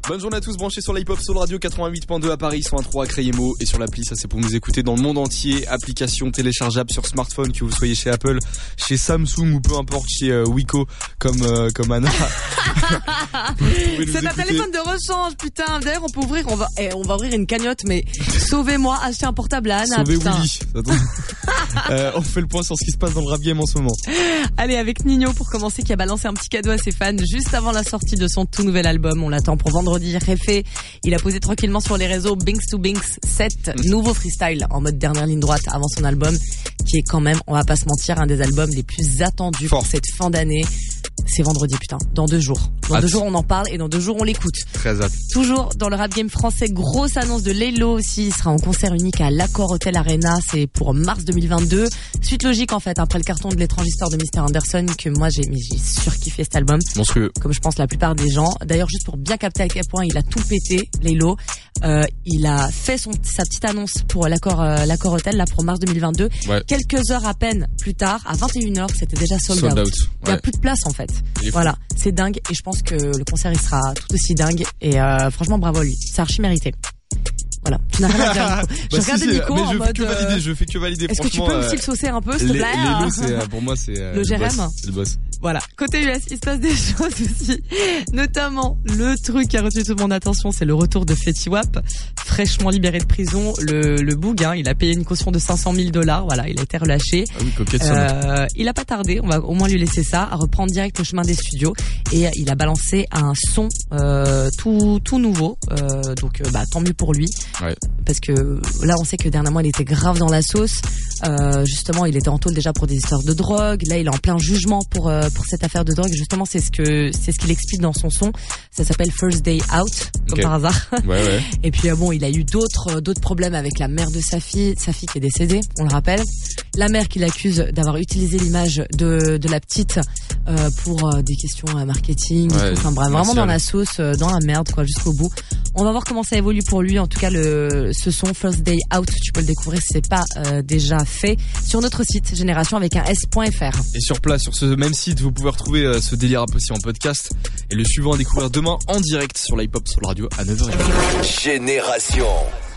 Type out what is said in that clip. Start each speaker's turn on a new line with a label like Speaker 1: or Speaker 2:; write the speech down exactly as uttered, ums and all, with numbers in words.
Speaker 1: Bonne journée à tous, branchés sur l'hip-hop Soul Radio quatre-vingt-huit point deux à Paris, cent un virgule trois à Crayemo et sur l'appli, ça c'est pour nous écouter dans le monde entier. Application téléchargeable sur smartphone, que vous soyez chez Apple, chez Samsung ou peu importe chez euh, Wiko comme euh, comme Anna.
Speaker 2: C'est un téléphone de rechange, putain. D'ailleurs, on peut ouvrir, on va, eh, on va ouvrir une cagnotte, mais sauvez-moi, achetez un portable à Anna.
Speaker 1: Sauvez
Speaker 2: putain.
Speaker 1: Willy. euh, on fait le point sur ce qui se passe dans le rap game en ce moment.
Speaker 2: Allez, avec Nino pour commencer, qui a balancé un petit cadeau à ses fans juste avant la sortie de son tout nouvel album. On l'attend pour vendredi. Réfé, il a posé tranquillement sur les réseaux Binks to Binks sept, mmh. nouveau freestyle en mode dernière ligne droite avant son album, qui est quand même, on va pas se mentir, un des albums les plus attendus Fort. pour cette fin d'année. C'est vendredi, putain. Dans deux jours. Dans hâte. deux jours, on en parle et dans deux jours, on l'écoute.
Speaker 1: Très hâte.
Speaker 2: Toujours dans le rap game français, grosse annonce de Laylo aussi. Il sera en concert unique à l'Accor Hotel Arena. C'est pour mars deux mille vingt-deux. Suite logique, en fait, après le carton de l'étrange histoire de mister Anderson, que moi, j'ai, mais j'ai surkiffé cet album.
Speaker 1: Monstrueux.
Speaker 2: Comme je pense la plupart des gens. D'ailleurs, juste pour bien capter à quel point il a tout pété, Laylo. Euh, il a fait son, sa petite annonce pour l'Accor, euh, l'Accor Hotel, là, pour mars deux mille vingt-deux. Ouais. Quelques heures à peine plus tard, à vingt et une heures, c'était déjà sold, sold out. out. Il y a plus de place, en fait. Voilà, c'est dingue et je pense que le concert il sera tout aussi dingue et euh, franchement bravo à lui, c'est archi mérité. Voilà, tu n'as rien à dire. Nico. Je
Speaker 1: bah
Speaker 2: regardais
Speaker 1: si,
Speaker 2: Nico
Speaker 1: mais
Speaker 2: en
Speaker 1: je
Speaker 2: mode.
Speaker 1: fais que valider, je fais que valider.
Speaker 2: Est-ce que tu peux aussi le saucer un peu, s'il te plaît?
Speaker 1: Laylo, c'est pour moi c'est euh,
Speaker 2: le G R M.
Speaker 1: C'est le boss.
Speaker 2: Voilà. Côté U S, il se passe des choses aussi. Notamment, le truc qui a retenu toute mon attention, c'est le retour de Fetty Wap, fraîchement libéré de prison. Le, le boug, hein, il a payé une caution de cinq cent mille dollars. Voilà, il a été relâché.
Speaker 1: Ah oui, coquette somme.
Speaker 2: Euh, il a pas tardé, on va au moins lui laisser ça, à reprendre direct le chemin des studios. Et il a balancé un son, euh, tout, tout nouveau. Euh, donc, bah, tant mieux pour lui.
Speaker 1: Ouais.
Speaker 2: Parce que là, on sait que dernièrement, il était grave dans la sauce. Euh, justement, il était en tôle déjà pour des histoires de drogue. Là, il est en plein jugement pour, euh, pour cette affaire de drogue. Justement, c'est ce que, c'est ce qu'il explique dans son son. Ça s'appelle First Day Out, comme okay. par hasard.
Speaker 1: Ouais, ouais.
Speaker 2: Et puis, euh, bon, il a eu d'autres, d'autres problèmes avec la mère de sa fille, sa fille qui est décédée, on le rappelle. La mère qui l'accuse d'avoir utilisé l'image de, de la petite, euh, pour euh, des questions euh, marketing. Ouais, et tout. Enfin, bref, vraiment dans la sauce, euh, dans la merde, quoi, jusqu'au bout. On va voir comment ça évolue pour lui. En tout cas, le, ce son First Day Out, tu peux le découvrir si c'est pas euh, déjà fait sur notre site génération avec un s point f r.
Speaker 1: Et sur place, sur ce même site, vous pouvez retrouver euh, ce délire rap aussi en podcast. Et le suivant à découvrir demain en direct sur l'Hip Hop Soul Radio à neuf heures trente.
Speaker 3: Génération.